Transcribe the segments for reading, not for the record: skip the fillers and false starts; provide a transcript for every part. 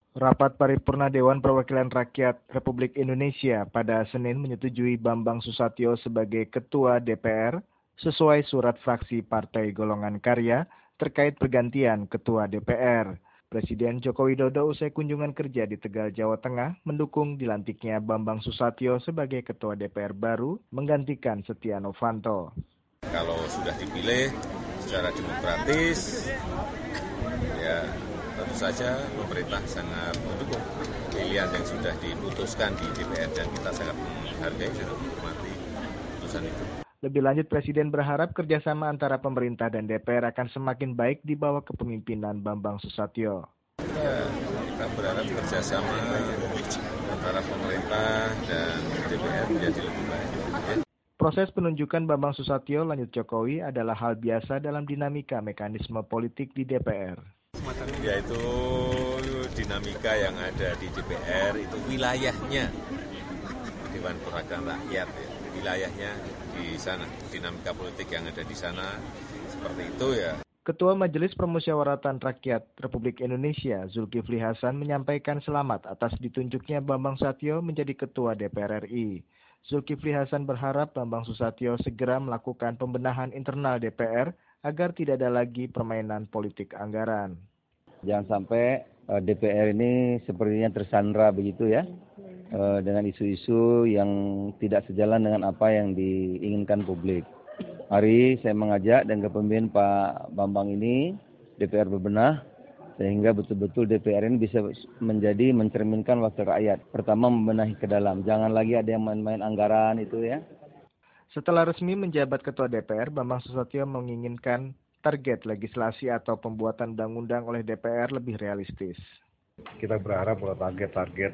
Rapat Paripurna Dewan Perwakilan Rakyat Republik Indonesia pada Senin menyetujui Bambang Susatyo sebagai Ketua DPR sesuai surat fraksi Partai Golongan Karya terkait pergantian Ketua DPR. Presiden Joko Widodo usai kunjungan kerja di Tegal, Jawa Tengah mendukung dilantiknya Bambang Susatyo sebagai Ketua DPR baru menggantikan Setia Novanto. Kalau sudah dipilih secara demokratis, ya tentu saja pemerintah sangat mendukung pilihan yang sudah diputuskan di DPR dan kita sangat menghargai dan menghormati putusan itu. Lebih lanjut, Presiden berharap kerjasama antara pemerintah dan DPR akan semakin baik di bawah kepemimpinan Bambang Susatyo. Kita berharap kerjasama antara pemerintah dan DPR menjadi lebih baik. Proses penunjukan Bambang Susatyo lanjut Jokowi adalah hal biasa dalam dinamika mekanisme politik di DPR. Yaitu dinamika yang ada di DPR itu wilayahnya Dewan Perwakilan Rakyat, ya. Wilayahnya di sana, dinamika politik yang ada di sana seperti itu ya. Ketua Majelis Permusyawaratan Rakyat Republik Indonesia Zulkifli Hasan menyampaikan selamat atas ditunjuknya Bambang Susatyo menjadi Ketua DPR RI. Zulkifli Hasan berharap Bambang Susatyo segera melakukan pembenahan internal DPR agar tidak ada lagi permainan politik anggaran. Jangan sampai DPR ini sepertinya tersandra begitu ya, dengan isu-isu yang tidak sejalan dengan apa yang diinginkan publik. Mari saya mengajak dan kepemimpinan Pak Bambang ini DPR berbenah sehingga betul-betul DPR ini bisa mencerminkan wakil rakyat. Pertama membenahi ke dalam, jangan lagi ada yang main-main anggaran itu ya. Setelah resmi menjabat Ketua DPR, Bambang Susatyo menginginkan target legislasi atau pembuatan undang-undang oleh DPR lebih realistis. Kita berharap bahwa target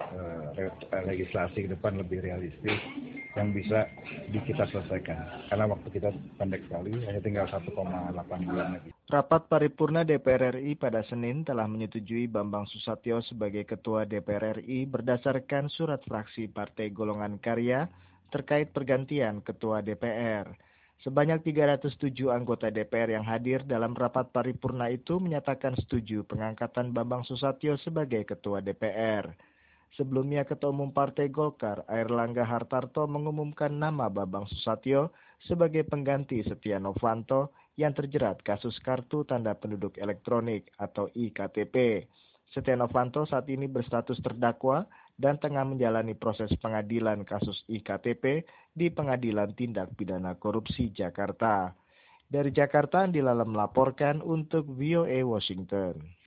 legislasi ke depan lebih realistis yang bisa kita selesaikan. Karena waktu kita pendek sekali, hanya tinggal 1,8 bulan lagi. Rapat Paripurna DPR RI pada Senin telah menyetujui Bambang Susatyo sebagai Ketua DPR RI berdasarkan surat fraksi Partai Golongan Karya terkait pergantian Ketua DPR. Sebanyak 307 anggota DPR yang hadir dalam rapat paripurna itu menyatakan setuju pengangkatan Bambang Susatyo sebagai Ketua DPR. Sebelumnya Ketua Umum Partai Golkar, Airlangga Hartarto mengumumkan nama Bambang Susatyo sebagai pengganti Setia Novanto yang terjerat kasus kartu tanda penduduk elektronik atau iktp. Setia Novanto saat ini berstatus terdakwa dan tengah menjalani proses pengadilan kasus iktp di Pengadilan Tindak Pidana Korupsi Jakarta. Dari Jakarta, Andi Lala melaporkan untuk VOA Washington.